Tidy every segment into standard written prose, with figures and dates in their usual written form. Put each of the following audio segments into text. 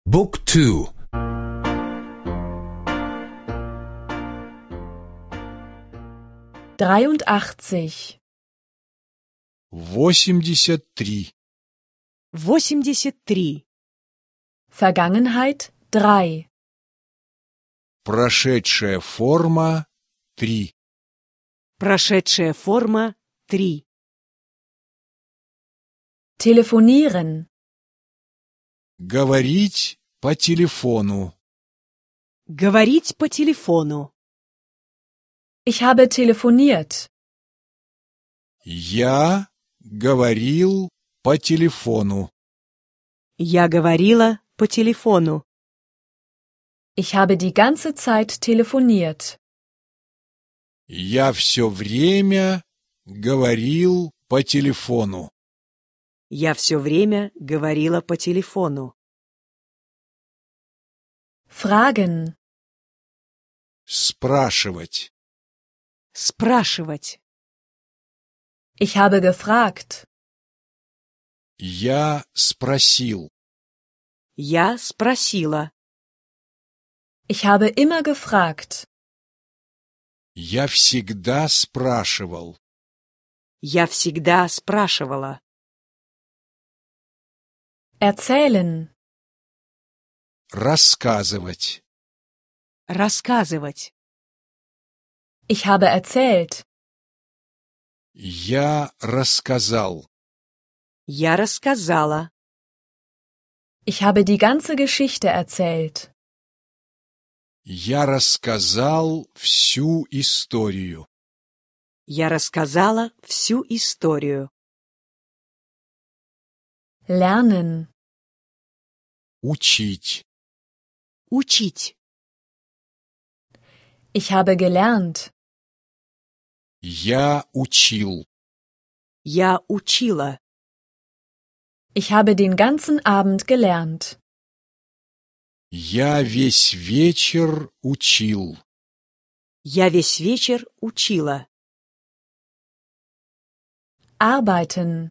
บุ๊กทู 83. 83. 83. Vergangenheit 3. Прошедшая форма 3. Прошедшая форма 3. Telefonieren. Говорить по телефону. Говорить по телефону. Ich habe telefoniert. Я говорил по телефону. Я говорила по телефону. Ich habe die ganze Zeit telefoniert. Я все время говорил по телефону. Я все время говорила по телефону. Fragen. Спрашивать. Спрашивать. Ich habe gefragt. Я спросил. Я спросила. Ich habe immer gefragt. Я всегда спрашивал. Я всегда спрашивала. Erzählen. Рассказывать. Рассказывать. Ich habe erzählt. Я рассказал. Я рассказала. Ich habe die ganze Geschichte erzählt. Я рассказал всю историю. Я рассказала всю историю. Lernen. Учить. Учить. Ich habe gelernt. Я учил. Я учила. Ich habe den ganzen Abend gelernt. Я весь вечер учил. Я весь вечер учила. Arbeiten.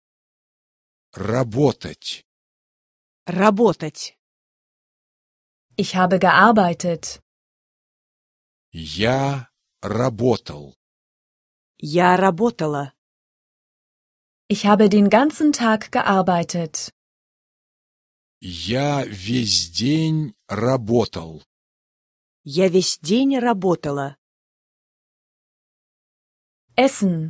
Работать. Работать. Ich habe gearbeitet. Я работал. Я работала. Ich habe den ganzen Tag gearbeitet. Я весь день работал. Я весь день работала. Essen.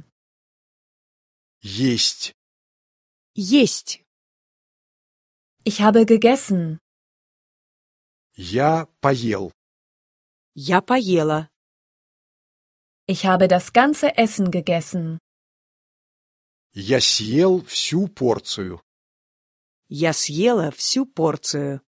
Есть. Есть. Ich habe gegessen. Я поел. Я поела. Ich habe das ganze Essen gegessen. Я съел всю порцию. Я съела всю порцию.